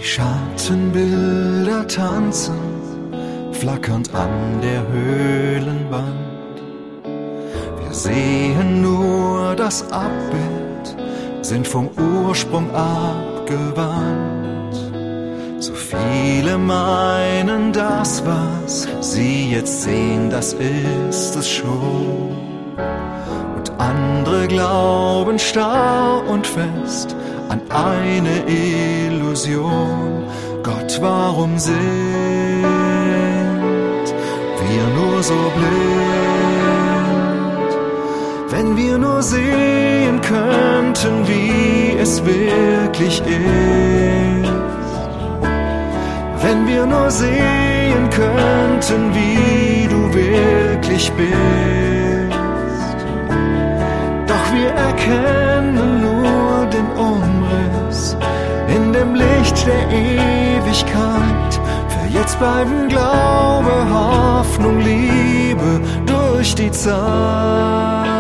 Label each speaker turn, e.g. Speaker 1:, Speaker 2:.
Speaker 1: Schattenbilder tanzen, flackernd an der Höhlenwand. Wir sehen nur das Abbild, sind vom Ursprung abgewandt. So viele meinen, das, was sie jetzt sehen, das ist es schon. Und andere glauben starr und fest an eine Illusion. Gott, warum sind wir nur so blind? Wenn wir nur sehen könnten, wie es wirklich ist. Wenn wir nur sehen könnten, wie du wirklich bist. Doch wir erkennen nur den Umriss in dem Licht der Ewigkeit. Für jetzt bleiben Glaube, Hoffnung, Liebe durch die Zeit.